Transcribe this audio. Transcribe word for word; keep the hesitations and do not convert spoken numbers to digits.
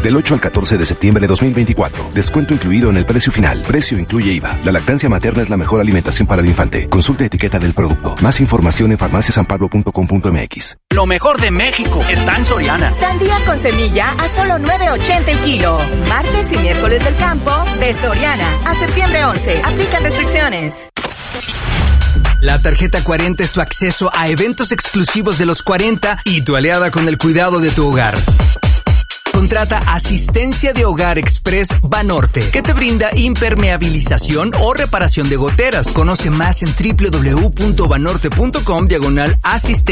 del ocho al catorce de septiembre de dos mil veinticuatro. Descuento incluido en el precio final. Precio incluye I V A. La lactancia materna es la mejor alimentación para el infante. Consulte etiqueta del producto. Más información en farmacia san pablo punto com punto m x. Lo mejor de México está en Soriana. Sandía con semilla a solo nueve ochenta el kilo. Martes y miércoles del campo de Soriana. A septiembre once. Aplican restricciones. La tarjeta cuarenta es tu acceso a eventos exclusivos de los cuarenta y tu aliada con el cuidado de tu hogar. Contrata Asistencia de Hogar Express Banorte, que te brinda impermeabilización o reparación de goteras. Conoce más en doble u doble u doble u punto banorte punto com diagonal asistencia.